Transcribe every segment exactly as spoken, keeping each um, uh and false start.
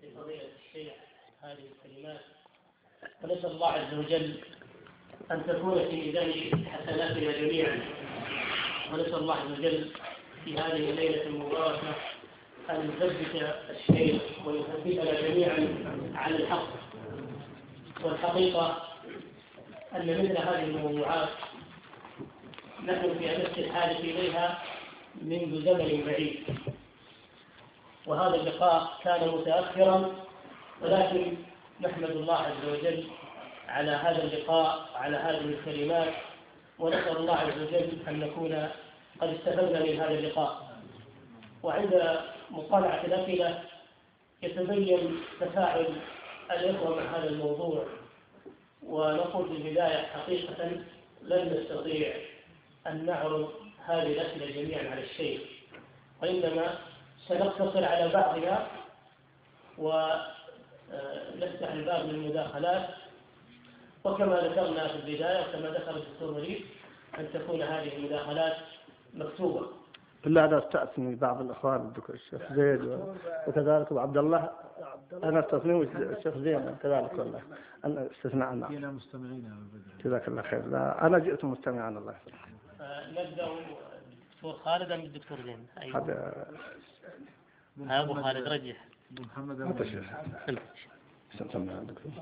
لفضيلة الشيخ هذه الكلمات، ونسأل الله عز وجل أن تكون في ميزان حسناتنا جميعا، ونسأل الله عز وجل في هذه الليلة المباركة أن يثبت الشيخ ويثبتنا جميعا على الحق. والحقيقة أن مثل هذه الموضوعات نحن في أمس الحاجة إليها منذ زمن بعيد، وهذا اللقاء كان متأخرا، ولكن نحمد الله عز وجل على هذا اللقاء وعلى هذه الكلمات، ونسأل الله عز وجل أن نكون قد استفدنا من هذا اللقاء. وعند مطالعة الأسئلة يتبين تفاعل الإخوة مع هذا الموضوع، ونقول في البداية حقيقة لن نستطيع أن نعرض هذه الأسئلة جميعا على الشيخ، وإنما سنقتصر على بعضها ونفتح الباب للمداخلات، وكما ذكرنا في البداية وكما ذكر الدكتور وليد أن تكون هذه المداخلات مكتوبة. بالله أنا استأذن بعض الأخوان الدكتور الشيخ زيد وكذلك وعبد الله، أنا استثني الشيخ زيد كذلك والله أنا استثناء فينا مستمعين. جزاك الله خير. لا أنا جئت مستمعا الله يسلمك. نبدأ بالدكتور خالد أم بالدكتور زين؟ هذا أبو خالد رجح. محمد أنت شيخ. سمع الدكتور.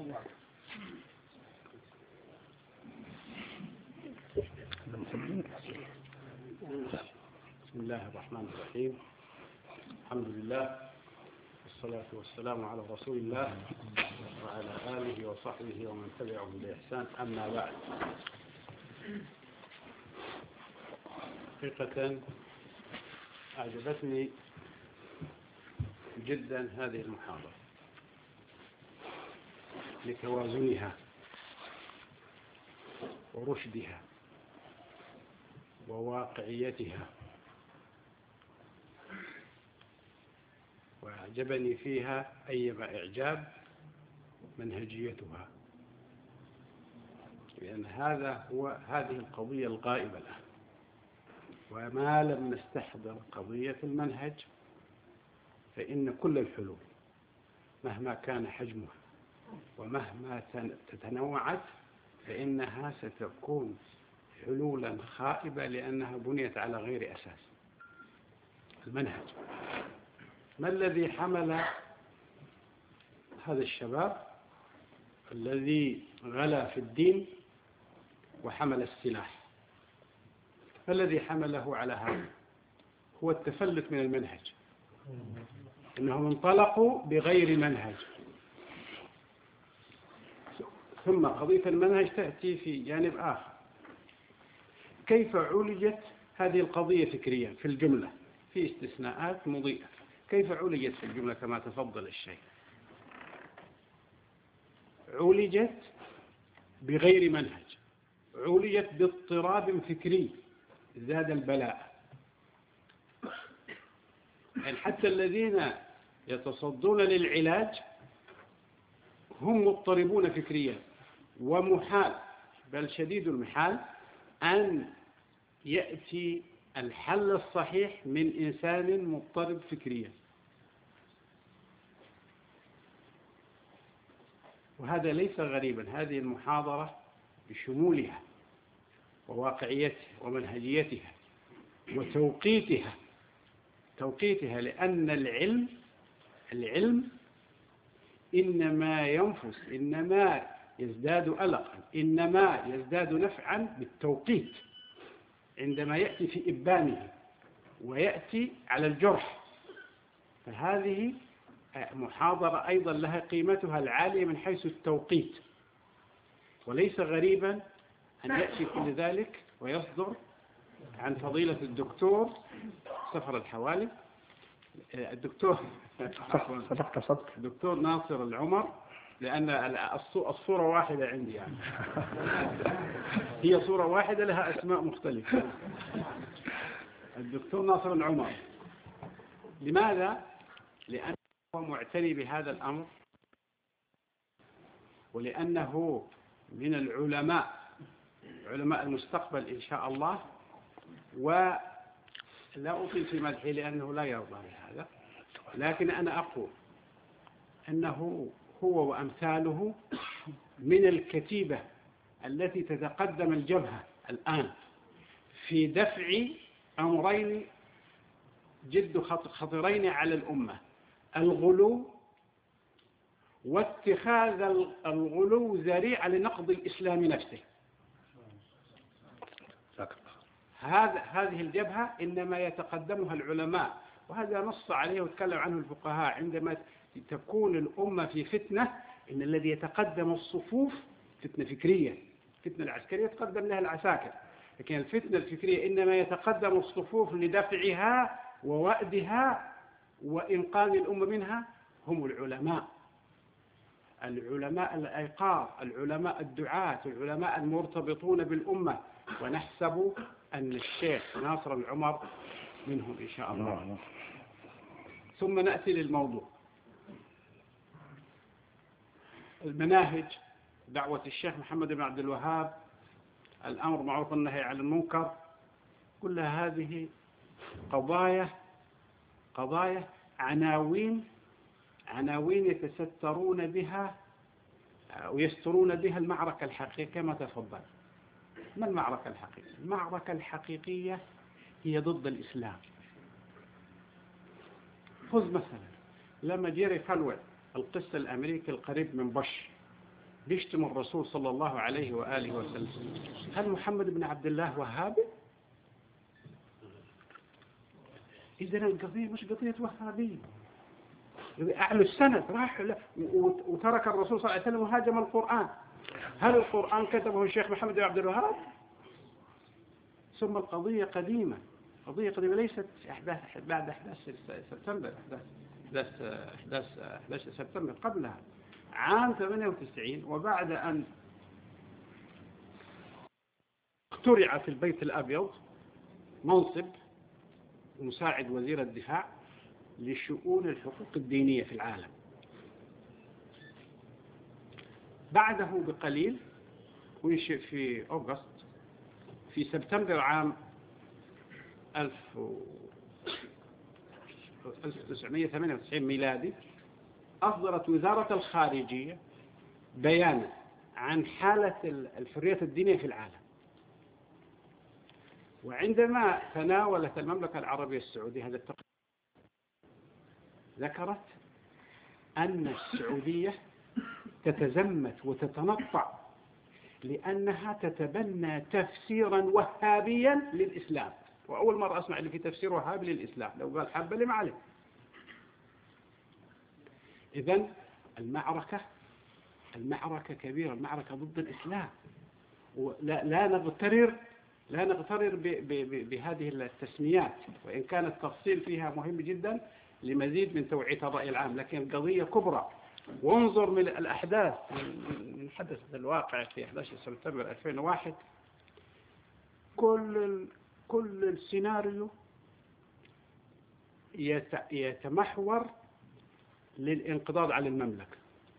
بسم الله الرحمن الرحيم. الحمد لله والصلاة والسلام على رسول الله وعلى آله وصحبه ومن تبعهم بإحسان، أما بعد. حقيقة أعجبتني جدا هذه المحاضرة لتوازنها ورشدها وواقعيتها، وأعجبني فيها أيما إعجاب منهجيتها، لأن هذا هو هذه القضية الغائبة الآن. وما لم نستحضر قضية المنهج فإن كل الحلول مهما كان حجمها ومهما تتنوعت فإنها ستكون حلولا خائبة، لأنها بنيت على غير أساس. المنهج ما الذي حمل هذا الشباب الذي غلا في الدين وحمل السلاح؟ ما الذي حمله على هذا؟ هو التفلت من المنهج، إنهم انطلقوا بغير منهج. ثم قضية المنهج تأتي في جانب آخر. كيف عولجت هذه القضية فكريا في الجملة؟ في استثناءات مضيئة. كيف عولجت في الجملة كما تفضل الشيخ؟ عولجت بغير منهج، عولجت باضطراب فكري زاد البلاء. يعني حتى الذين يتصدون للعلاج هم مضطربون فكريا، ومحال بل شديد المحال أن يأتي الحل الصحيح من إنسان مضطرب فكريا. وهذا ليس غريبا. هذه المحاضرة بشمولها وواقعيتها ومنهجيتها وتوقيتها توقيتها لأن العلم العلم إنما ينفس، إنما يزداد ألقا، إنما يزداد نفعا بالتوقيت، عندما يأتي في إبانه ويأتي على الجرح. فهذه محاضرة أيضا لها قيمتها العالية من حيث التوقيت. وليس غريبا أن يأتي كل ذلك ويصدر عن فضيلة الدكتور سفر الحوالي، الدكتور الدكتور ناصر العمر، لأن الصورة واحدة عندي يعني. هي صورة واحدة لها أسماء مختلفة. الدكتور ناصر العمر. لماذا؟ لأنه معتني بهذا الأمر، ولأنه من العلماء علماء المستقبل إن شاء الله. ولا أطيل في مدحه لأنه لا يرضى بهذا، لكن أنا أقول أنه هو وأمثاله من الكتيبة التي تتقدم الجبهة الآن في دفع أمرين جد خطيرين على الأمة: الغلو، واتخاذ الغلو ذريعة لنقض الإسلام نفسه. هذا هذه الجبهة إنما يتقدمها العلماء، وهذا نص عليه وتكلم عنه الفقهاء. عندما تكون الأمة في فتنة، إن الذي يتقدم الصفوف فتنة فكرية، الفتنة العسكرية يتقدم لها العساكر، لكن الفتنة الفكرية إنما يتقدم الصفوف لدفعها ووأدها وإنقاذ الأمة منها هم العلماء، العلماء الأيقاظ، العلماء الدعاة، العلماء المرتبطون بالأمة، ونحسب أن الشيخ ناصر العمر منهم إن شاء الله. ثم نأتي للموضوع: المناهج، دعوة الشيخ محمد بن عبد الوهاب، الأمر معروف النهي عن المنكر، كل هذه قضايا قضايا عناوين عناوين يتسترون بها ويسترون بها المعركة الحقيقية كما تفضل. ما المعركة الحقيقية؟ المعركة الحقيقية هي ضد الإسلام. خذ مثلا لما جيري فالويل القس الأمريكي القريب من بوش بيشتم الرسول صلى الله عليه وآله وسلم، هل محمد بن عبد الله وهابي؟ إذن القضية مش قضية وهابية. أعلى السند راح وترك الرسول صلى الله عليه وسلم وهاجم القرآن. هل القرآن كتبه الشيخ محمد بن عبد الوهاب؟ ثم القضية قديمة، قضية قديمة ليست أحداث بعد أحداث سبتمبر، أحداث أحداث أحداث سبتمبر، قبلها عام ثمانية وتسعين. وبعد أن اخترع في البيت الأبيض منصب مساعد وزير الدفاع لشؤون الحقوق الدينية في العالم، بعده بقليل وينشئ في أغسطس في سبتمبر عام ألف وتسعمائة وثمانية وتسعين ميلادي أصدرت وزارة الخارجية بيانا عن حالة الحرية الدينية في العالم. وعندما تناولت المملكة العربية السعودية هذا التقرير ذكرت أن السعودية تتزمت وتتنطع لأنها تتبنى تفسيرا وهابيا للإسلام. وأول مرة أسمع اللي في تفسير وهابي للإسلام، لو قال حبة لي معلم. إذن المعركة المعركة كبيرة، المعركة ضد الإسلام، ولا لا نغترر لا نغترر بهذه التسميات، وإن كان التفصيل فيها مهم جدا لمزيد من توعية الرأي العام، لكن قضية كبرى. وانظر من الأحداث من حدث الواقع في أحد عشر سبتمبر ألفين وواحد، كل كل السيناريو يتمحور للانقضاض على المملكة،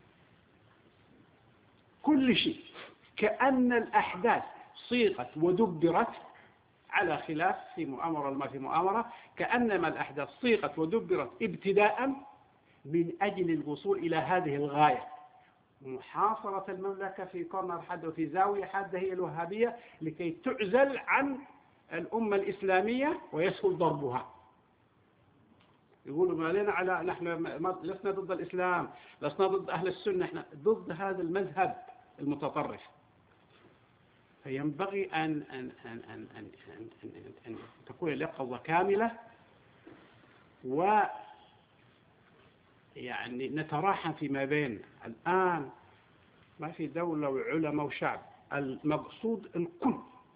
كل شيء كأن الأحداث صيغت ودبرت على خلاف في مؤامرة ما في مؤامرة، كأنما الأحداث صيغت ودبرت ابتداء من أجل الوصول إلى هذه الغاية: محاصرة المملكة في كورنر حد وفي زاوية حادة هي الوهابية، لكي تعزل عن الأمة الإسلامية ويسهل ضربها. يقولوا ما لنا على نحن لسنا ضد الإسلام، لسنا ضد أهل السنة، نحن ضد هذا المذهب المتطرف. فينبغي أن أن أن أن أن أن, أن, أن تكون اليقظة كاملة، و يعني نتراحم فيما بين. الآن ما في دولة وعلماء وشعب، المقصود الكل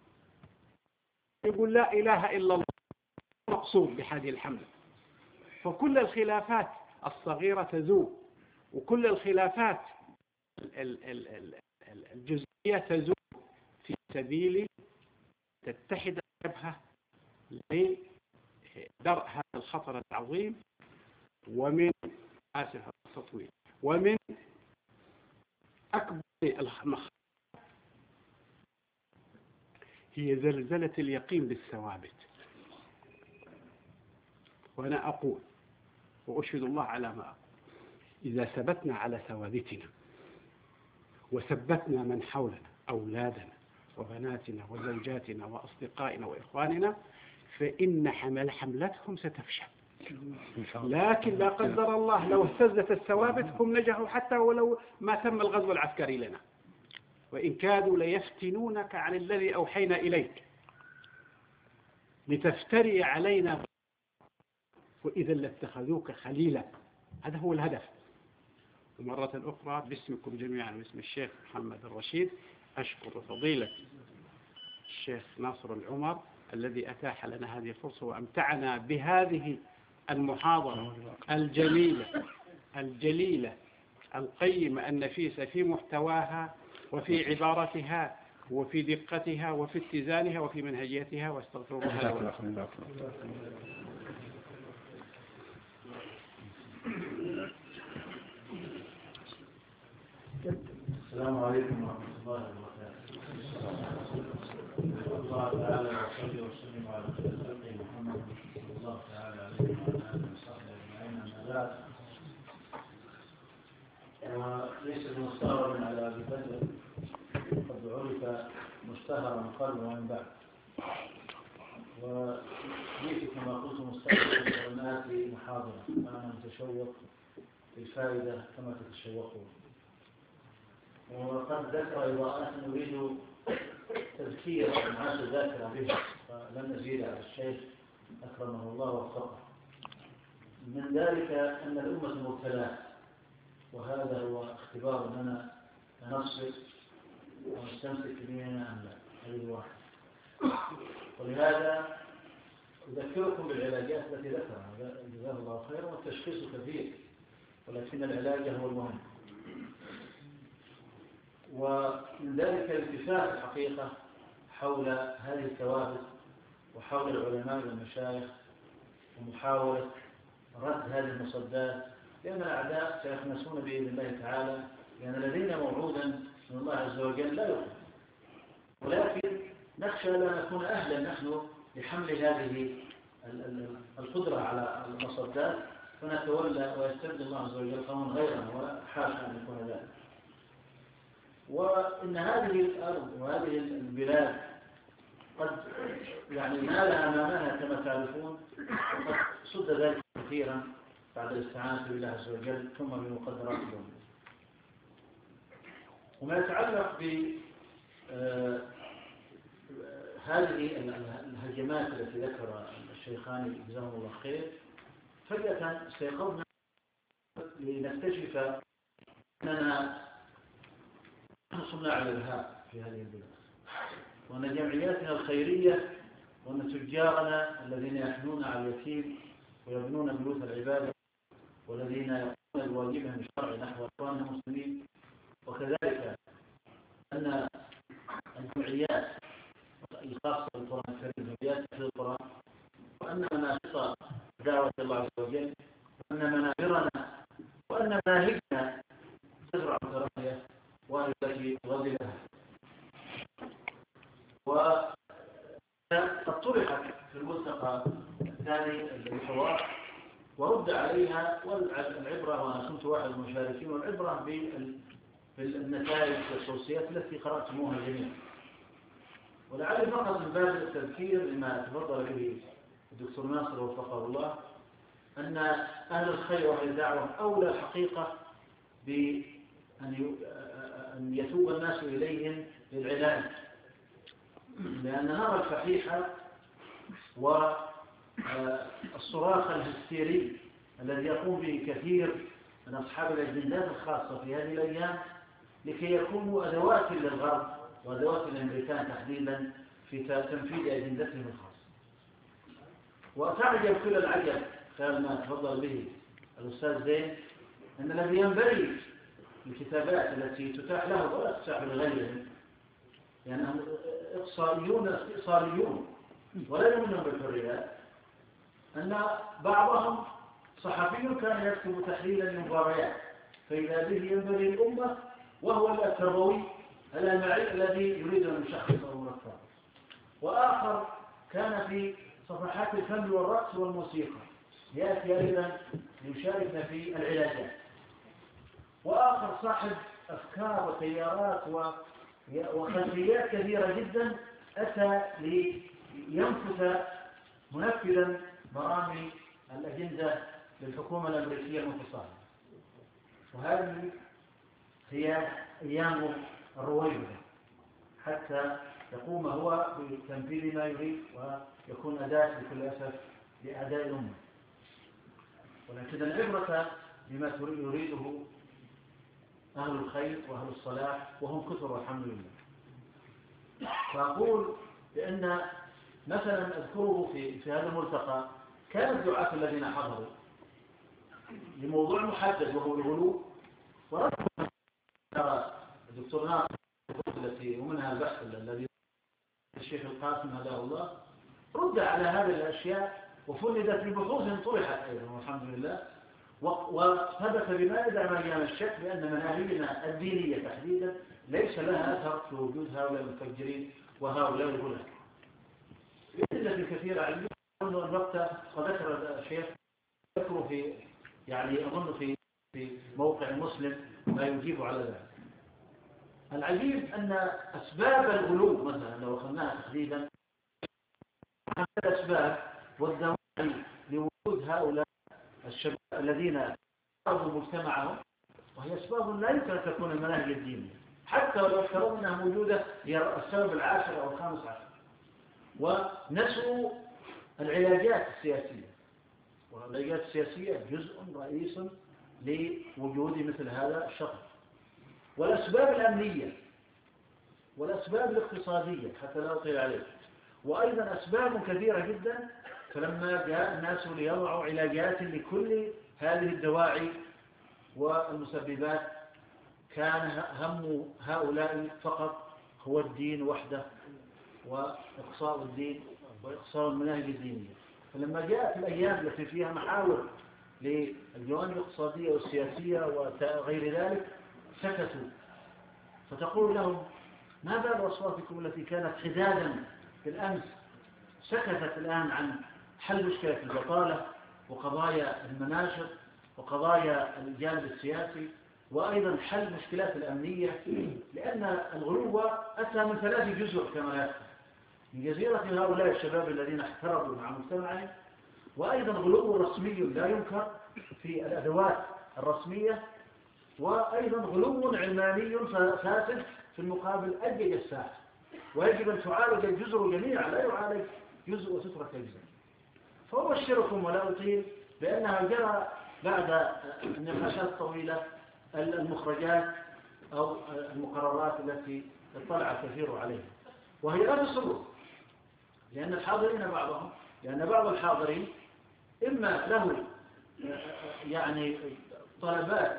يقول لا إله إلا الله، مقصود بهذه الحملة. فكل الخلافات الصغيرة تزول، وكل الخلافات الجزئية تزول في سبيل تتحد الجبهة لدرء هذا الخطر العظيم، ومن آسف التطويل، ومن أكبر المخاطر هي زلزلة اليقين بالثوابت. وأنا أقول وأشهد الله على ما أقول، إذا ثبتنا على ثوابتنا وثبتنا من حولنا أولادنا وبناتنا وزوجاتنا وأصدقائنا وإخواننا فإن حمل حملتهم ستفشل. لكن لا قدر الله لو اهتزت الثوابت هم نجحوا حتى ولو ما تم الغزو العسكري لنا، وإن كادوا ليفتنونك عن الذي أوحينا إليك لتفتري علينا وإذا لاتخذوك خليلا. هذا هو الهدف. ومرة أخرى باسمكم جميعا واسم الشيخ محمد الرشيد أشكر فضيلة الشيخ ناصر العمر الذي أتاح لنا هذه الفرصة وأمتعنا بهذه المحاضرة الجميلة الجليلة القيمة النفيسة في محتواها وفي عبارتها وفي دقتها وفي اتزانها وفي منهجيتها، واستغفر الله ولكم. السلام عليكم ورحمة الله وبركاته. الله تعالى وصلي وسلم على خلقه محمد صلى الله تعالى عليه وعلى آله وصحبه أجمعين. أما بعد، وليس بمستغرب على أبي بدر قد عرف مشتهرا قبل ومن بعد، وجئت كما قلت مستغربا وأن آتي محاضرة وأنا متشوق للفائدة كما تتشوقون. وقد ذكر إضاءات نريد تذكير الناس ذاكرة بها، فلن نزيد على الشيخ أكرمه الله ووفقه. من ذلك أن الأمة مبتلاة، وهذا هو اختبار لنا نصبر ونستمسك بديننا أم لا. هذه واحد. ولهذا أذكركم بالعلاجات التي ذكرها جزاه الله خيرا، والتشخيص كثير ولكن العلاج هو المهم. ومن ذلك الاتفاق الحقيقة حول هذه الثوابت وحول العلماء والمشايخ ومحاولة رد هذه المصدات، لأن الأعداء سيخنسون بإذن الله تعالى، لأن لدينا موعودا من الله عز وجل لا يخلف، ولكن نخشى لا نكون أهلا نحن لحمل هذه القدرة على المصدات فنتولى ويستبدل الله عز وجل قوما غيرنا، وحاشا أن يكون ذلك. وإن هذه الأرض وهذه البلاد قد يعني نالها أمامها كما تعرفون، قد صد ذلك كثيرا بعد الاستعانة بالله عز وجل ثم بمقدرات الدولة. وما يتعلق بهذه الهجمات التي ذكر الشيخان جزاهم الله خير، فجأة استيقظنا لنكتشف أننا صناع الإرهاب في هذه البلاد، وأن جمعياتنا الخيرية وأن تجارنا الذين يحنون على اليتيم ويبنون بيوت العبادة والذين يقومون بواجبهم الشرعي نحو إخواننا المسلمين، وكذلك أن الجمعيات الخاصة بالقرآن الكريم جمعيات في القرآن، وأن مناشط دعوة الله عز وجل، وأن منابرنا وأن مناهجنا تزرع الكراهية وهي غضبها. وقد طرحت في الملتقى الثاني للحوار ورد عليها، والعبرة وأنا كنت واحد من المشاركين، والعبرة بالنتائج والتوصيات التي قرأتموها جميعا. ولعل فقط من باب التذكير لما تفضل به الدكتور ناصر وفقه الله، أن أهل الخير وأهل الدعوة أولى الحقيقة بأن أن يتوب الناس إليهم للعلاج، لأن نرى الفحيحة والصراخ الهستيري الذي يقوم به كثير من أصحاب الأجندات الخاصة في هذه الأيام لكي يكونوا أدوات للغرب وأدوات للأمريكان تحديدا في تنفيذ أجندتهم الخاصة. وتعجب كل العجب خلال ما تفضل به الأستاذ زين، أن الذي ينبغي الكتابات التي تتاح له ولا تتاح لغيرهم، يعني إقصائيون استئصاليون ولا يؤمنون بالحريات، أن بعضهم صحفي كان يكتب تحليلا للمباريات فإذا به ينبغي الأمة، وهو التربوي الأمعي الذي يريد أن يشخص أمور الثانية. وآخر كان في صفحات الفن والرقص والموسيقى، يأتي أيضا ليشاركنا في العلاجات. وآخر صاحب أفكار وتيارات وخلفيات كثيرة جدا أتى لينفذ منفذا مرامي الأجندة للحكومة الأمريكية المنفصلة. وهذه هي أيام الرويبضة حتى يقوم هو بتنفيذ ما يريد ويكون أداة بكل أسف لأعداء الأمة. ولكن العبرة بما يريده أهل الخير وأهل الصلاح وهم كثر والحمد لله. فأقول بأن مثلا أذكره في, في هذا الملتقى كان الدعاة الذين حضروا لموضوع محدد وهو الغلو، ورد الدكتور ناصر التي ومنها البحث الذي الشيخ القاسم هداه الله رد على هذه الأشياء وفندت ببحوث طرحت أيضا والحمد لله، وثبت بما يدعى مجال الشك بأن مناهجنا الدينية تحديدا ليس لها أثر في وجود هؤلاء المفجرين وهؤلاء الغلاة. بأدلة كثيرة علمية أظن الوقت وذكر الشيخ ذكره في يعني أظن في في موقع مسلم ما يجيب على ذلك. العجيب أن أسباب الغلو مثلا لو أخذناها تحديدا الأسباب والدواعي لوجود هؤلاء الشباب الذين أرضوا مجتمعهم، وهي أسباب لا يمكن أن تكون المناهج الدينية حتى لو افترضنا أنها موجودة هي السبب العاشر أو الخامس عشر. ونسوا العلاجات السياسية، والعلاجات السياسية جزء رئيس لوجود مثل هذا الشخص، والأسباب الأمنية والأسباب الاقتصادية حتى لا أطيل عليه، وأيضا أسباب كثيرة جدا. فلما جاء الناس ليضعوا علاجات لكل هذه الدواعي والمسببات كان هم هؤلاء فقط هو الدين وحده وإقصاء الدين وإقصاء المناهج الدينية. فلما جاءت الأيام التي فيها محاور للجوانب الاقتصادية والسياسية وغير ذلك سكتوا، فتقول لهم ما بال أصواتكم التي كانت حدادا في الأمس سكتت الآن عن حل مشكلة البطالة وقضايا المناشط وقضايا الجانب السياسي وأيضا حل مشكلات الأمنية، لأن الغلو أتى من ثلاث جزر كما يذكر من جزيرة هؤلاء الشباب الذين احتربوا مع مجتمعهم، وأيضا غلو رسمي لا ينكر في الأدوات الرسمية، وأيضا غلو علماني فاسد في المقابل أجج الساحة. ويجب أن تعالج الجزر جميعا لا يعالج جزء وتترك الجزء. فأبشركم ولا أطيل بأنها جرى بعد النقاشات الطويلة المخرجات أو المقررات التي اطلع الكثير عليها، وهي لا تسر، لأن الحاضرين بعضهم لأن بعض الحاضرين إما له يعني طلبات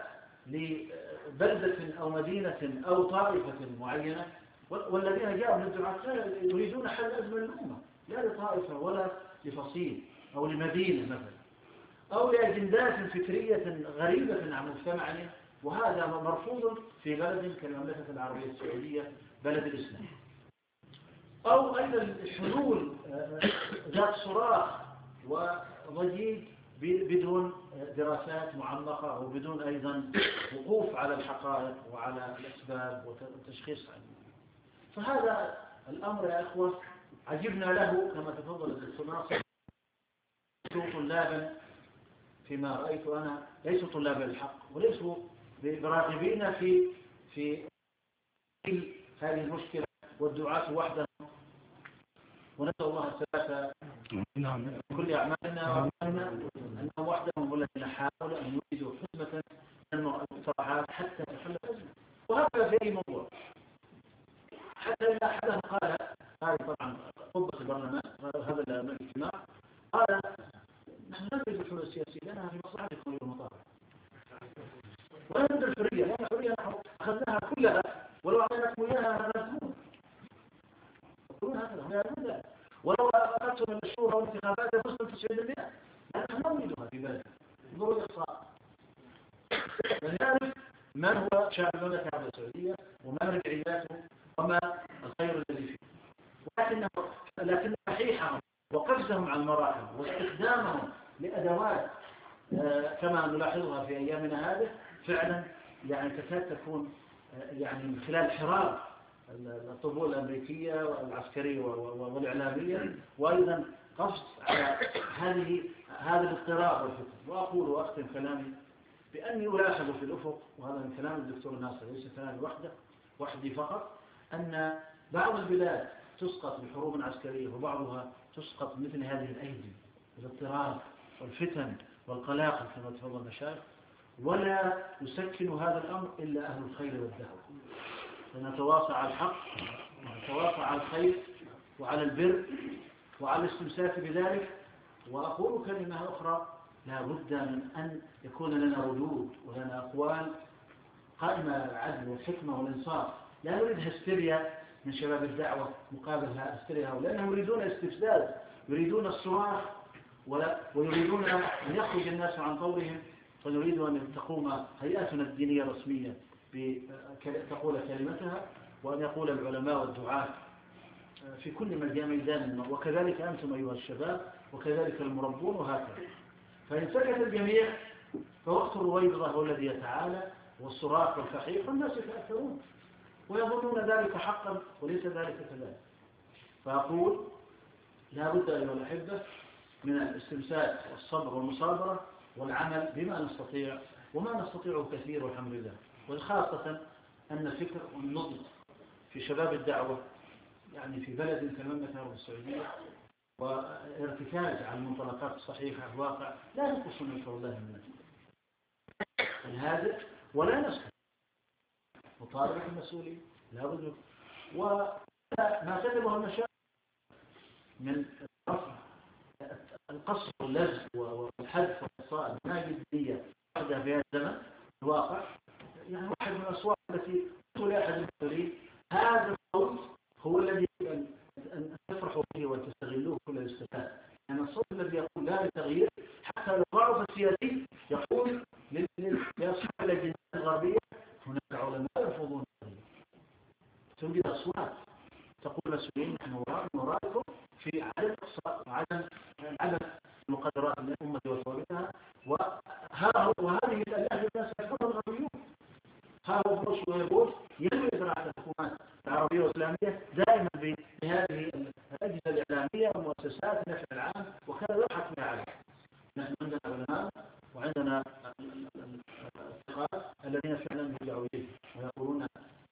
لبلدة أو مدينة أو طائفة معينة، والذين جاءوا من الدعاة يريدون حل أزمة الأمة لا لطائفة ولا لفصيل أو لمدينة مثلا أو لأجندات فكرية غريبة عن مجتمعنا، وهذا مرفوض في بلد كالمملكة العربية السعودية بلد الإسلام. أو أيضا حلول ذات صراخ وضجيج بدون دراسات معمقة أو بدون أيضا وقوف على الحقائق وعلى الأسباب وتشخيص علمي. فهذا الأمر يا أخوة عجبنا له كما تفضل الدكتور ناصر. طلابا فيما رأيت أنا ليسوا طلابا الحق وليسوا براغبين في في هذه المشكلة والدعاة وحدهم، ونسأل الله الثبات من كل أعمالنا وأعمالنا أنهم وحدهم والذين حاولوا أن يوجدوا حزمة من المقترحات حتى تحل الأزمة. وهذا في أي موضوع، حتى إذا أحدهم قال هذه طبعا قبة البرلمان هذا الاجتماع قال نحن لا نريد الحلول السياسية لأنها في مصلحتكم والمطالب، ولا نريد الحرية لأن الحرية نحن أخذناها كلها ولو أعطيناكم إياها نفسهم يقولون هكذا، ولو أخذتم الشورى والانتخابات يفوزون تسعين بالمئة نحن لا نريدها في بلد ضروري إقصاء. لذلك من هو شعب المملكة العربية السعودية وما مرجعياته وما الخير الذي فيه، ولكنه لكن صحيحهم وقفزهم على المراحل واستخدامهم لأدوات آه كما نلاحظها في أيامنا هذه فعلا يعني تكاد تكون يعني من خلال حرار الطبوع الأمريكية والعسكرية والإعلامية، وأيضا قصد على هذه هذا الاضطراب والفتن. وأقول وأختم كلامي بأني ألاحظ في الأفق، وهذا من كلام الدكتور ناصر ليس كلامي وحده وحدي فقط، أن بعض البلاد تسقط بحروب عسكرية وبعضها تسقط مثل هذه الأيدي، الاضطراب والفتن والقلاقل كما تفضل المشايخ، ولا يسكن هذا الأمر إلا أهل الخير والدعوة. فنتواصى على الحق ونتواصى على الخير وعلى البر وعلى الاستمساك بذلك. وأقول كلمة أخرى، لا بد من أن يكون لنا ردود ولنا أقوال قائمة على العدل والحكمة والإنصاف. لا نريد هستيريا من شباب الدعوة مقابل هستيريا، لأنهم يريدون استفزاز، يريدون الصراخ، ويريدون أن يخرج الناس عن طورهم. فنريد أن تقوم هيئاتنا الدينية الرسمية تقول كلمتها، وأن يقول العلماء والدعاة في كل ميدان، وكذلك أنتم أيها الشباب، وكذلك المربون، وهكذا. فإن سكت الجميع فوقت الرويضة هو الذي يتعالى، والصراخ والفحيح، والناس يتأثرون ويظنون ذلك حقا وليس ذلك كذلك. فأقول لا بد أيها الأحبة من الاستمساك والصبر والمصابرة والعمل بما نستطيع، وما نستطيعه كثير والحمد لله. وخاصة أن الفكر والنضج في شباب الدعوة يعني في بلد كالمملكة العربية السعودية وارتكاز على المنطلقات الصحيحة الواقع لا ينقص من فضل الله من الهادئ، ولا نسكت مطالبة المسؤولين لا بد. وما كتبه المشايخ من رفع القصر واللزق والحذف والإصاءة ما جدية واحدة في هذا الزمن الواقع، يعني واحد من الأصوات التي تقول أحد المسؤولين هذا الصوت هو الذي أن تفرحوا به وتستغلوه كل الاستفادة. يعني الصوت الذي يقول لا للتغيير، حتى لو ضعف السياسي يقول لأصحاب الجنسية الغربية هناك علماء يرفضون التغيير. توجد أصوات تقول مسؤولين نحن وراءكم في عدم إقصاء وعدم عدم المقدرات من الأمة وثوابتها، وهذه الآلاف الناس يكونون الغربيون. ها هو بوش وبوش ينوي إزراع الحكومات العربية والإسلامية دائما بهذه الأجهزة الإعلامية ومؤسسات النشر العام، وكذا يضحك بها عليه. نحن عندنا علماء وعندنا الثقات الذين فعلا يدعوا إليه ويقولون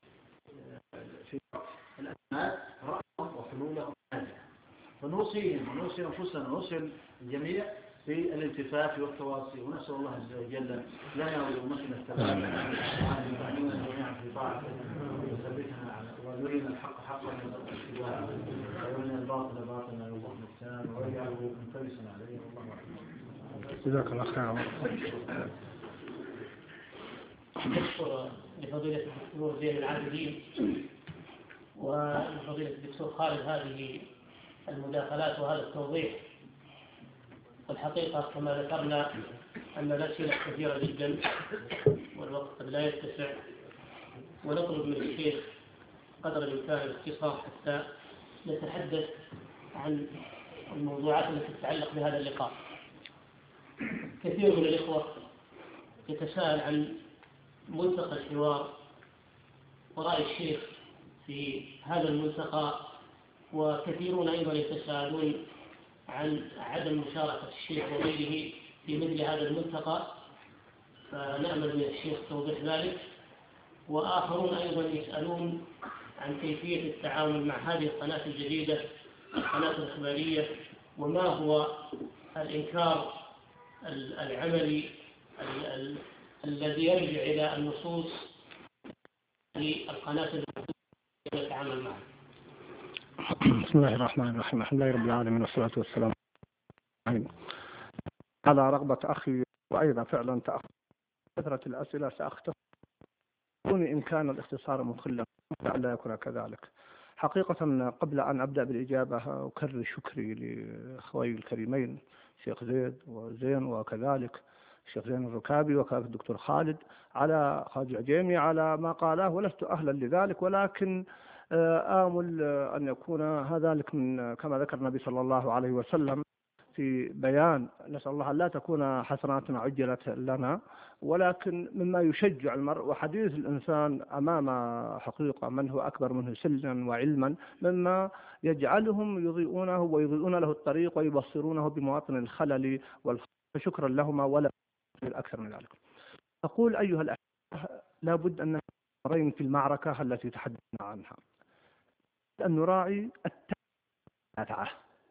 في الأزمات رأيهم وحلولهم ناجحة. فنوصيهم ونوصي أنفسنا ونوصي الجميع في الالتفاف والتواصي، ونسأل الله عز وجل لنا ولأمتنا الثبات وأن جميعا في طاعته ويثبتنا على ويرينا الحق حقا واتباعه، ويرينا الباطل باطلا ويرزقنا اجتنابه، ويجعله ملتبسا عليه. والله أعلم. جزاك الله خيرا. نشكر لفضيلة الدكتور زين العابدين ولفضيلة الدكتور خالد هذه المداخلات وهذا التوضيح. والحقيقة كما ذكرنا أن الأسئلة كثيرة جدا والوقت قد لا يتسع، ونطلب من الشيخ قدر الإمكان الاختصار حتى نتحدث عن الموضوعات التي تتعلق بهذا اللقاء. كثير من الإخوة يتساءل عن ملتقى الحوار ورأي الشيخ في هذا الملتقى، وكثيرون أيضا يتساءلون عن عدم مشاركة الشيخ وغيره في مثل هذا الملتقى، فنأمل من الشيخ توضيح ذلك. وآخرون أيضا يسألون عن كيفية التعامل مع هذه القناة الجديدة القناة الإخبارية، وما هو الإنكار العملي الذي يرجع إلى النصوص للقناة التي نتعامل معها. بسم الله الرحمن الرحيم. الحمد لله رب العالمين والصلاة والسلام على رغبة أخي، وأيضا فعلا تأخذ كثرة الأسئلة سأختصر دون إمكان الاختصار مخلا لعل يكون كذلك. حقيقة قبل أن أبدأ بالإجابة أكرر شكري لأخوي الكريمين الشيخ زيد وزين، وكذلك الشيخ زين الركابي وكذلك الدكتور خالد على خالد عجيمي على ما قاله، ولست أهلا لذلك، ولكن آمل أن يكون هذا من كما ذكر النبي صلى الله عليه وسلم في بيان، نسأل الله أن لا تكون حسناتنا عجلت لنا، ولكن مما يشجع المرء وحديث الإنسان أمام حقيقة من هو أكبر منه سنا وعلما، مما يجعلهم يضيئونه ويضيئون له الطريق ويبصرونه بمواطن الخلل والخطأ، فشكرا لهما ولا أكثر من ذلك. أقول أيها الأحبة، لابد أن نرين في المعركة التي تحدثنا عنها أن نراعي التابعة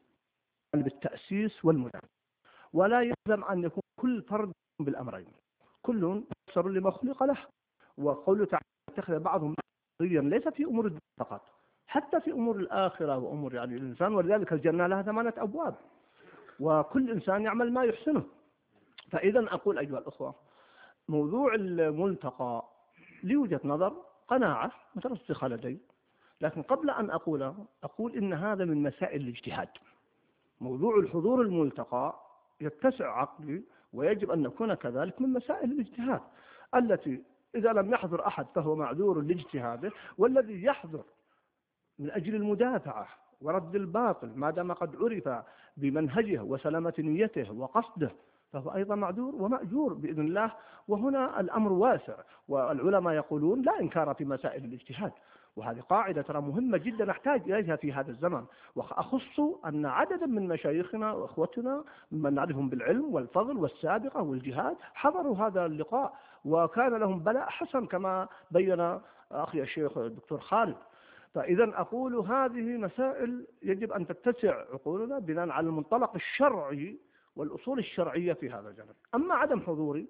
بالتأسيس والمدافع، ولا يلزم أن يكون كل فرد بالأمرين، كل يسر لما خلق له. وقوله تعالى اتخذ بعضهم قضيا ليس في أمور الدين فقط، حتى في أمور الآخرة وأمور يعني الإنسان، ولذلك الجنة لها ثمانية أبواب وكل إنسان يعمل ما يحسنه. فإذا أقول أيها الأخوة، موضوع الملتقى لي وجهة نظر قناعة مترسخة لدي، لكن قبل أن أقول أقول إن هذا من مسائل الاجتهاد. موضوع الحضور الملتقى يتسع عقلي ويجب أن نكون كذلك من مسائل الاجتهاد التي إذا لم يحضر أحد فهو معذور لاجتهاده، والذي يحضر من أجل المدافعة ورد الباطل ما دام قد عرف بمنهجه وسلامة نيته وقصده فهو أيضا معذور ومأجور بإذن الله. وهنا الأمر واسع، والعلماء يقولون لا إنكار في مسائل الاجتهاد، وهذه قاعدة ترى مهمة جدا نحتاج إليها في هذا الزمن. وأخص أن عددا من مشايخنا وأخوتنا من نعرفهم بالعلم والفضل والسابقة والجهاد حضروا هذا اللقاء وكان لهم بلاء حسن كما بين أخي الشيخ الدكتور خالد. فإذا أقول هذه مسائل يجب أن تتسع عقولنا بناء على المنطلق الشرعي والأصول الشرعية في هذا الجانب. أما عدم حضوري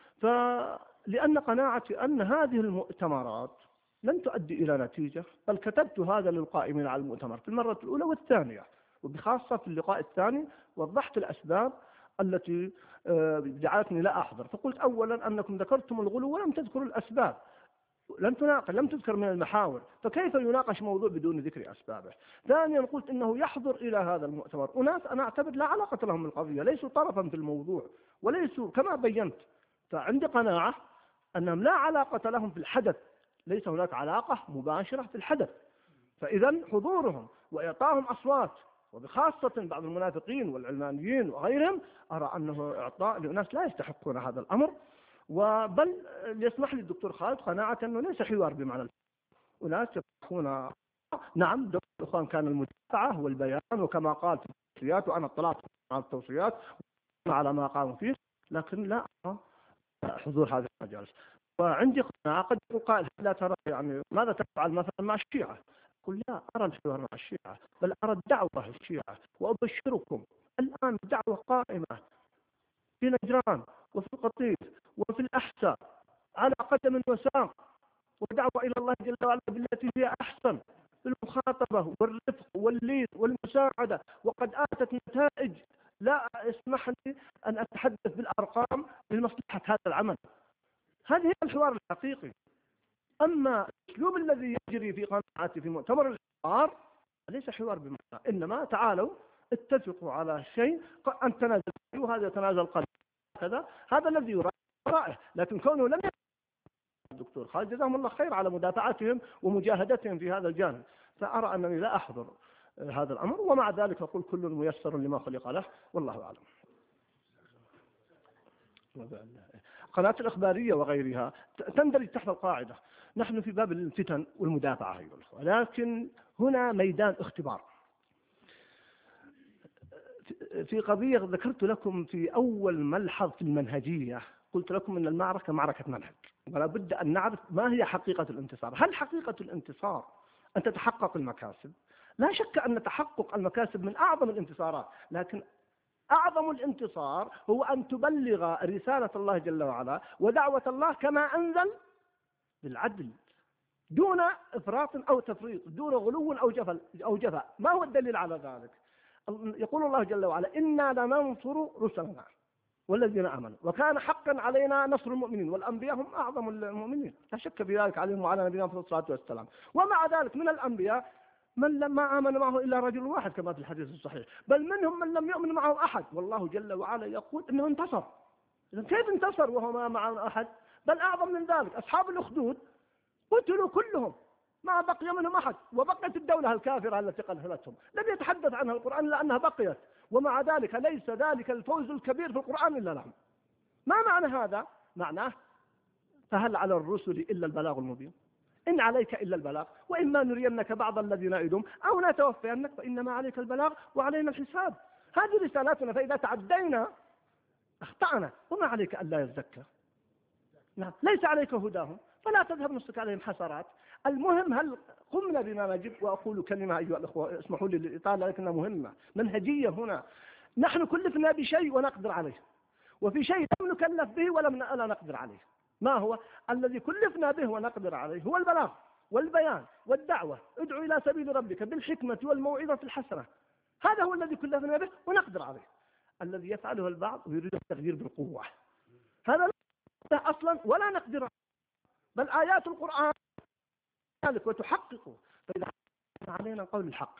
فلأن قناعتي أن هذه المؤتمرات لن تؤدي إلى نتيجة، بل كتبت هذا للقائمين على المؤتمر في المرة الأولى والثانية، وبخاصة في اللقاء الثاني وضحت الأسباب التي جعلتني لا أحضر. فقلت أولا أنكم ذكرتم الغلو ولم تذكروا الأسباب، لم تناقش، لم تذكر من المحاور، فكيف يناقش موضوع بدون ذكر أسبابه؟ ثانيا قلت إنه يحضر إلى هذا المؤتمر أناس أنا أعتبر لا علاقة لهم بالقضية، ليسوا طرفا في الموضوع وليسوا كما بينت، فعندي قناعة أنهم لا علاقة لهم في الحدث، ليس هناك علاقة مباشرة في الحدث. فإذا حضورهم وإعطاهم أصوات، وبخاصة بعض المنافقين والعلمانيين وغيرهم، أرى أنه إعطاء لأناس لا يستحقون هذا الأمر. وبل يسمح لي الدكتور خالد قناعة أنه ليس حوار بمعنى أناس يقفون. نعم دكتور الإخوان كان المدافعة والبيان وكما قال في التوصيات، وأنا اطلعت على التوصيات على ما قاموا فيه، لكن لا أرى حضور هذه المجالس. وعندي قناعة قد يقول قائل لا ترى يعني ماذا تفعل مثلا مع الشيعة؟ أقول لا أرى الحوار مع الشيعة، بل أرى الدعوة الشيعة، وأبشركم الآن الدعوة قائمة في نجران وفي القطيف وفي الأحساء على قدم وساق، ودعوة إلى الله جل وعلا بالتي هي أحسن، بالمخاطبة والرفق واللين والمساعدة، وقد آتت نتائج لا اسمح لي أن أتحدث بالأرقام لمصلحة هذا العمل. هذه هي الحوار الحقيقي. أما الأسلوب الذي يجري في قناعتي في مؤتمر الحوار ليس حوار بمعنى، إنما تعالوا اتفقوا على شيء أن تنازل وهذا يتنازل قلب كذا، هذا الذي يرائه. لكن كونه لم الدكتور خالد جزاهم الله خير على مدافعتهم ومجاهدتهم في هذا الجانب، فأرى أنني لا أحضر هذا الأمر، ومع ذلك أقول كل ميسر لما خلق له والله أعلم. قناة الإخبارية وغيرها تندرج تحت القاعدة، نحن في باب الفتن والمدافعة أيها الأخوة، لكن هنا ميدان اختبار. في قضية ذكرت لكم في أول ملحظ في المنهجية، قلت لكم أن المعركة معركة منهج، ولا بد أن نعرف ما هي حقيقة الانتصار. هل حقيقة الانتصار أن تتحقق المكاسب؟ لا شك أن تحقق المكاسب من أعظم الانتصارات، لكن أعظم الانتصار هو أن تبلغ رسالة الله جل وعلا ودعوة الله كما أنزل بالعدل، دون إفراط أو تفريط، دون غلو أو جفل أو جفاء. ما هو الدليل على ذلك؟ يقول الله جل وعلا إنا لننصر رسلنا والذين آمنوا وكان حقا علينا نصر المؤمنين، والأنبياء هم أعظم المؤمنين لا شك في ذلك عليهم وعلى نبينا عليه الصلاة والسلام. ومع ذلك من الأنبياء من لما آمن معه إلا رجل واحد كما في الحديث الصحيح، بل منهم من لم يؤمن معه أحد، والله جل وعلا يقول إنه انتصر. إذن كيف انتصر وهو ما معه أحد؟ بل أعظم من ذلك أصحاب الأخدود قتلوا كلهم ما بقي منهم أحد، وبقيت الدولة الكافرة التي قتلتهم لم يتحدث عنها القرآن لأنها بقيت، ومع ذلك ليس ذلك الفوز الكبير في القرآن إلا لهم. ما معنى هذا؟ معناه فهل على الرسل إلا البلاغ المبين؟ إن عليك إلا البلاغ، وإما نرينك بعض الذي نعدهم أو نتوفينك فإنما عليك البلاغ وعلينا الحساب. هذه رسالاتنا، فإذا تعدينا أخطأنا، وما عليك ألا يزكى. نعم، ليس عليك هداهم فلا تذهب نفسك عليهم حسرات. المهم هل قمنا بما نجب. وأقول كلمة أيها الأخوة، اسمحوا لي للإطالة لكنها مهمة منهجية هنا. نحن كلفنا بشيء ونقدر عليه، وفي شيء لم نكلف به ولم لا نقدر عليه. ما هو الذي كلفنا به ونقدر عليه؟ هو البلاغ والبيان والدعوة. ادعو إلى سبيل ربك بالحكمة والموعظة الحسنة. هذا هو الذي كلفنا به ونقدر عليه. الذي يفعله البعض ويريد التغيير بالقوة، هذا لا أصلا ولا نقدر عليه. بل آيات القرآن ذلك وتحققه. فإذا علينا قول الحق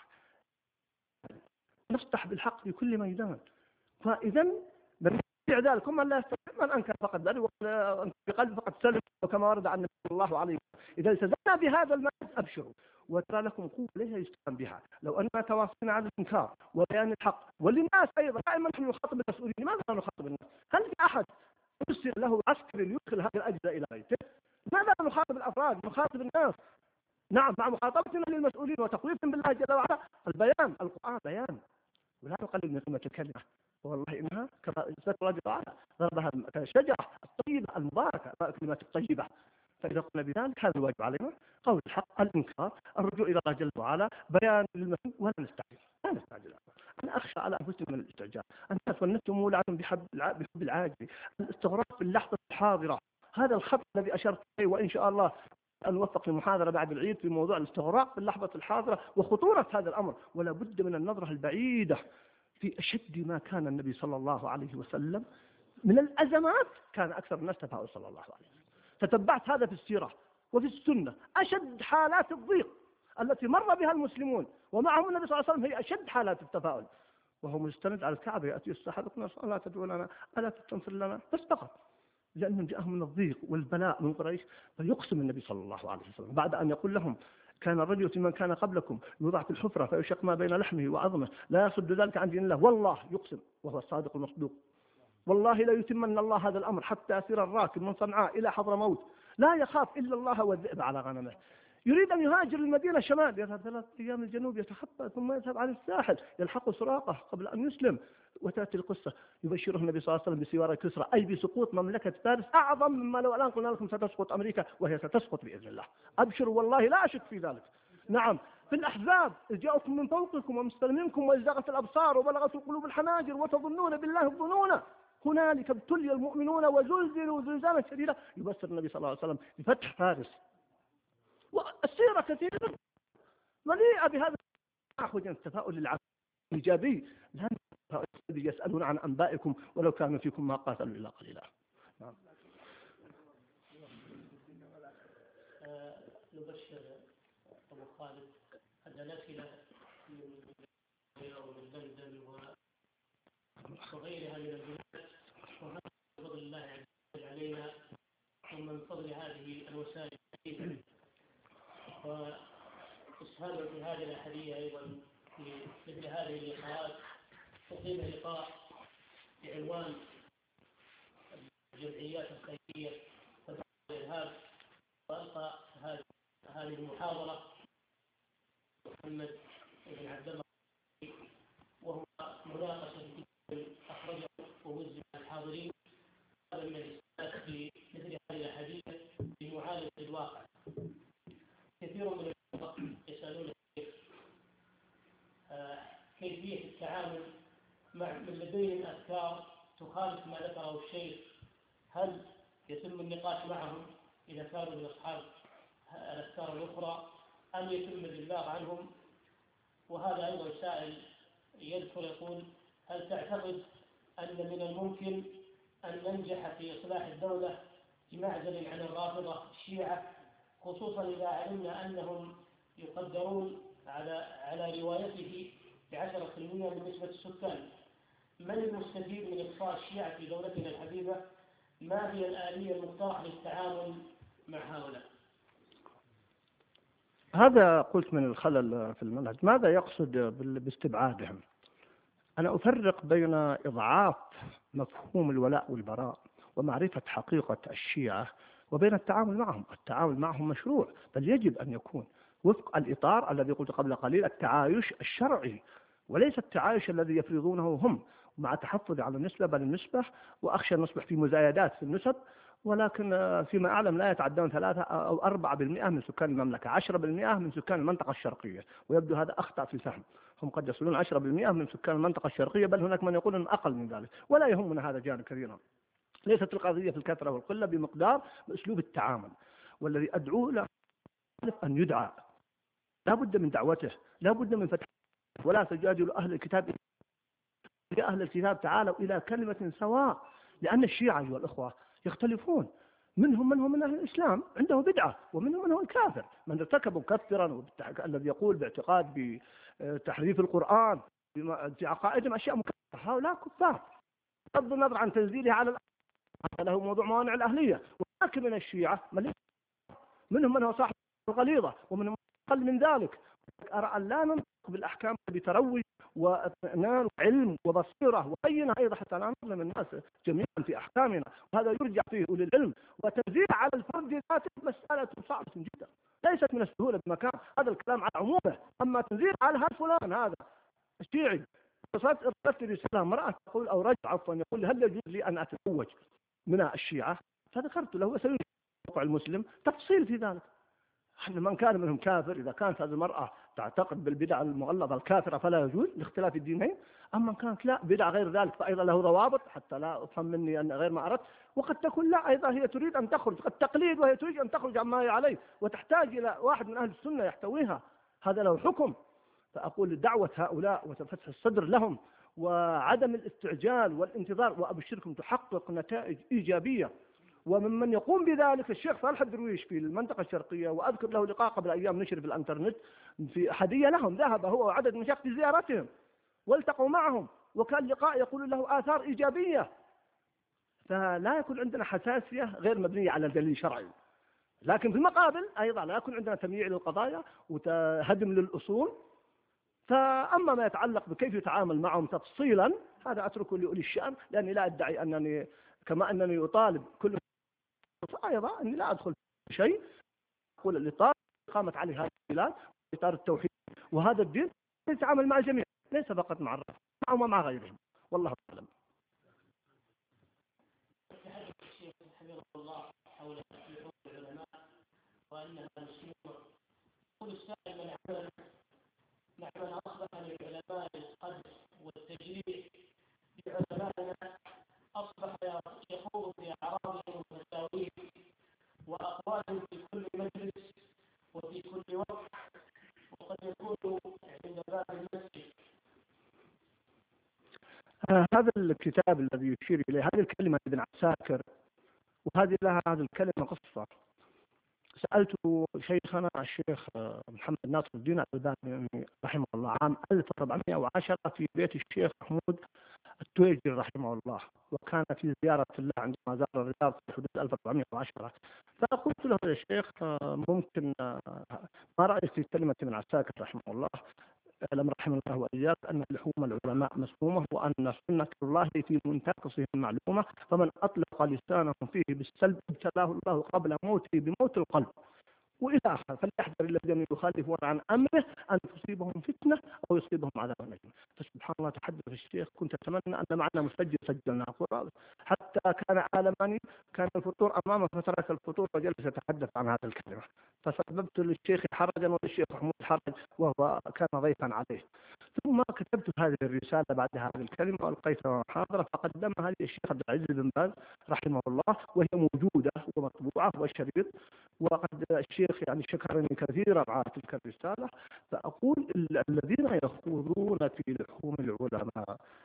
نفتح بالحق في كل ميدان. فإذا من يستطيع ذلك من لا يستطيع، من أنكر فقد بل بقلب فقد سلم، وكما ورد عن النبي صلى الله عليه وسلم إذا التزمنا بهذا المنهج أبشروا وترى لكم قوة ليس يستقام بها. لو أننا تواصلنا على الإنكار وبيان الحق وللناس أيضا. دائما نحن نخاطب المسؤولين، لماذا لا نخاطب الناس؟ هل في أحد يرسل له عسكري يدخل هذه الأجهزة إلى بيته؟ لماذا لا نخاطب الأفراد، نخاطب الناس؟ نعم، مع مخاطبتنا للمسؤولين وتقويتهم بالله جل وعلا. البيان، القرآن بيان، ولا نقلل من قيمة الكلمة. والله إنها كما ذكر الله جل وعلا ضربها كالشجرة الطيبة المباركة، كلمة الطيبة. فإذا قلنا بذلك هذا الواجب علينا، قول الحق، الإنكار، الرجوع إلى الله جل وعلا، بيان للمسؤول، ولا نستعجل. لا نستعجل. أنا أخشى على أنفسنا من الاستعجال. الناس والناس مولعون بحب بحب العاجل، الاستغراق في اللحظة الحاضرة. هذا الخط الذي أشرت إليه، وإن شاء الله أن نوفق لمحاضرة بعد العيد في موضوع الاستغراق في اللحظة الحاضرة وخطورة هذا الأمر. ولا بد من النظرة البعيدة في أشد ما كان النبي صلى الله عليه وسلم من الأزمات كان أكثر الناس تفاؤل صلى الله عليه وسلم. تتبعت هذا في السيرة وفي السنة. أشد حالات الضيق التي مر بها المسلمون ومعهم النبي صلى الله عليه وسلم هي أشد حالات التفاؤل، وهو مستند على الكعبة يأتي السحر يقول ألا تدعو لنا، ألا تستنصر لنا، بس فقط لأنهم جاءهم من الضيق والبلاء من قريش. فيقسم النبي صلى الله عليه وسلم بعد أن يقول لهم كان الرجل في من كان قبلكم يوضع في الحفرة فيشق ما بين لحمه وعظمه لا يصد ذلك عن دين الله. والله يقسم وهو الصادق المصدوق، والله لا يتمن الله هذا الأمر حتى يسير الراكب من صنعاء إلى حضرموت لا يخاف إلا الله والذئب على غنمه. يريد أن يهاجر المدينة الشمال، يذهب ثلاث أيام الجنوب يتخطى ثم يذهب على الساحل يلحق سراقة قبل أن يسلم. وتأتي القصة يبشره النبي صلى الله عليه وسلم بسوار كسرى، أي بسقوط مملكة فارس أعظم مما لو الآن قلنا لكم ستسقط أمريكا، وهي ستسقط بإذن الله. أبشروا والله لا أشك في ذلك. نعم، في الأحزاب إذ جاءكم من فوقكم ومستلمنكم وإذ زاغت الأبصار وبلغت القلوب الحناجر وتظنون بالله الظنون هنالك ابتلي المؤمنون وزلزلوا زلزالا شديدا. يبشر النبي صلى الله عليه وسلم بفتح فارس. والسيرة كثيرة مليئة بهذا أخذ التفاؤل العام الإيجابي، لا الذي يسألون عن أنبائكم ولو كانوا فيكم ما قاتلوا إلا قليلا. نعم. نبشر أبو خالد أن الأسئلة من لندن وغيرها من البلاد، وهذا من فضل الله عز وجل علينا ومن فضل هذه الوسائل الحديثة. وإسهاما في هذه الأحاديث أيضا في مثل هذه اللقاءات تقديم لقاء بعنوان الجمعيات الخيرية وتدعم الإرهاب، وألقى هذه المحاضرة محمد بن عبد الله، وهو مناقشة كتاب أخرجه ووزع الحاضرين. هذا من الاستفادة في مثل هذه الأحاديث لمعالجة الواقع. كثير من الناس يسألون كيفية التعامل مع من لديهم أفكار تخالف ما ذكره الشيخ. هل يتم النقاش معهم إذا كانوا من أصحاب الأفكار الأخرى أم يتم الإبلاغ عنهم؟ وهذا أيضا سائل يذكر يقول هل تعتقد أن من الممكن أن ننجح في إصلاح الدولة بمعزل عن الرافضة الشيعة، خصوصا إذا علمنا أنهم يقدرون على على روايته بعشرة في المئة من نسبة السكان؟ من المستفيد من إقصاء الشيعة في دولتنا الحبيبة؟ ما هي الآلية المقترحة للتعامل مع هؤلاء؟ هذا قلت من الخلل في المنهج. ماذا يقصد باستبعادهم؟ أنا أفرق بين إضعاف مفهوم الولاء والبراء ومعرفة حقيقة الشيعة وبين التعامل معهم. التعامل معهم مشروع، بل يجب أن يكون وفق الإطار الذي قلت قبل قليل، التعايش الشرعي، وليس التعايش الذي يفرضونه هم، مع تحفظ على النسبة، بل النسبة وأخشى أن نصبح في مزايدات في النسب، ولكن فيما أعلم لا يتعدون ثلاثة أو أربعة بالمئة من سكان المملكة، عشرة بالمئة من سكان المنطقة الشرقية، ويبدو هذا أخطأ في الفهم. هم قد يصلون عشرة بالمئة من سكان المنطقة الشرقية، بل هناك من يقول أن أقل من ذلك، ولا يهمنا هذا جانب كثيرا. ليست القضية في الكثرة والقلة بمقدار بأسلوب التعامل، والذي أدعو له أن يدعى، لا بد من دعوته، لا بد من فتح، ولا تجادل أهل الكتاب. يا أهل الكتاب تعالوا إلى كلمة سواء، لأن الشيعة أيها الأخوة يختلفون، منهم من هو من أهل الإسلام عنده بدعة، ومنهم من هو الكافر، من ارتكب مكفرا الذي يقول باعتقاد بتحريف القرآن في عقائدهم أشياء مكفرة، هؤلاء كفار بغض النظر عن تنزيله على الأرض، هذا له موضوع موانع الأهلية. ولكن من الشيعة منهم من هو صاحب الغليظة، ومنهم أقل من ذلك. أرى أن لا ننطق بالأحكام بتروي واطمئنان وعلم وبصيرة وبينة أيضا حتى لا نظلم الناس جميعا في أحكامنا، وهذا يرجع فيه أولي العلم. وتنزيل على الفرد ذاته مسألة صعبة جدا، ليست من السهولة بمكان، هذا الكلام على عمومه. أما تنزيل على هذا فلان هذا الشيعي، أرسلت رسالة امرأة تقول أو رجل عفوا يقول هل يجوز لي أن أتزوج من الشيعة؟ فذكرت له وسيوجد موقع المسلم تفصيل في ذلك. من كان منهم كافر، إذا كانت هذه المرأة تعتقد بالبدع المغلظة الكافرة فلا يجوز لاختلاف الدينين، أما كانت لا بدع غير ذلك فأيضا له ضوابط حتى لا أفهم مني أن غير ما أردت. وقد تكون لا، أيضا هي تريد أن تخرج، قد تقليد وهي تريد أن تخرج عما هي عليه وتحتاج إلى واحد من أهل السنة يحتويها، هذا له حكم. فأقول دعوة هؤلاء وفتح الصدر لهم وعدم الاستعجال والانتظار، وأبشركم تحقق نتائج إيجابية. وممن يقوم بذلك الشيخ صالح الدرويش في المنطقة الشرقية، وأذكر له لقاء قبل أيام نشر في الانترنت في أحدية لهم، ذهب هو وعدد من شيخ في زيارتهم والتقوا معهم، وكان لقاء يقول له آثار إيجابية. فلا يكون عندنا حساسية غير مبنية على دليل شرعي، لكن في المقابل أيضا لا يكون عندنا تمييع للقضايا وهدم للأصول. فأما ما يتعلق بكيف يتعامل معهم تفصيلا هذا أتركه لأولي الشأن، لأني لا أدعي أنني كما أنني أطالب كل أيضا أني لا أدخل في شيء. أقول الإطار قامت عليه هذه البلاد إطار التوحيد، وهذا الدين يتعامل مع الجميع ليس فقط مع الرب، معهم ومع غيرهم، والله أعلم. حفظه الله حول العلماء وأنها مسلمة، يقول السائل من نحن أصبح للعلماء القدر والتجريح بعلمائنا، أصبح يخوض في أعراضهم ومساويهم وأقوالهم في كل مجلس وفي كل وقت، وقد يكون عند باب المسجد. هذا الكتاب الذي يشير إليه هذه الكلمة ابن عساكر، وهذه لها هذه الكلمة قصة. سألت شيخنا الشيخ محمد ناصر الدين الألباني رحمه الله عام ألف وأربعمائة وعشرة في بيت الشيخ محمود التويجري رحمه الله، وكان في زيارة الله عندما زار الرياض في حدود ألف وأربعمائة وعشرة. فقلت له يا شيخ ممكن ما رأيك في كلمة ابن عساكر رحمه الله، اعلم رحمه الله وإياك أن لحوم العلماء مسمومة، وأن سنة الله في منتقصهم معلومة، فمن أطلق لسانه فيه بالسلب ابتلاه الله قبل موته بموت القلب، وإلى آخر. فليحذر الذين يخالفون عن أمره أن تصيبهم فتنة أو يصيبهم عذاب أليم. فسبحان الله تحدث الشيخ كنت أتمنى أن معنا مسجل سجلنا حتى كان عالماني، كان الفطور أمامه فترك الفطور وجلس يتحدث عن هذه الكلمة، فسببت للشيخ حرجا وللشيخ محمود حرج وهو كان ضيفا عليه. ثم كتبت هذه الرسالة بعد هذه الكلمة وألقيتها محاضرة فقدمها لي الشيخ عبد العزيز بن باز رحمه الله، وهي موجودة ومطبوعة والشريط، وقد الشيخ يعني شكرني كثيرا على تلك الرسالة. فأقول الذين يخوضون في لحوم العلماء